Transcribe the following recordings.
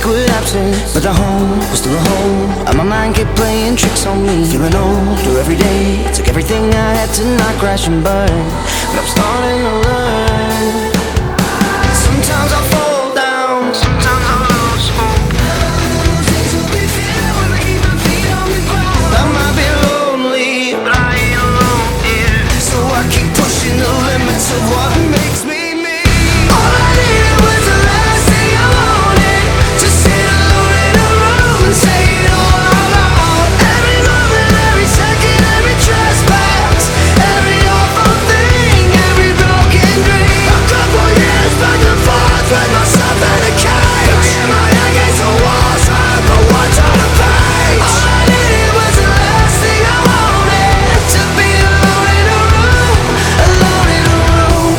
with absence, but the home was still a home, and my mind kept playing tricks on me. Feeling older every day, took everything I had to not crash and burn, but I'm starting to learn. Sometimes I fall down, sometimes I lose hope. Things will be fine when I keep my feet on the ground. I might be lonely, but I ain't alone here. So I keep pushing the limits of what makes me me. All I needed was the last thing I wanted, to sit alone in a room and say it all out loud. Every moment, every second, every trespass, every awful thing, every broken dream. A couple years back and forth with myself in a cage, banging my head against the walls, trying to put words on a page. All I needed was the last thing I wanted, to be alone in a room, alone in a room.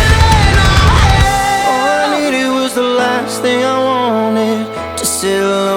All I needed was the last thing I wanted, to sit alone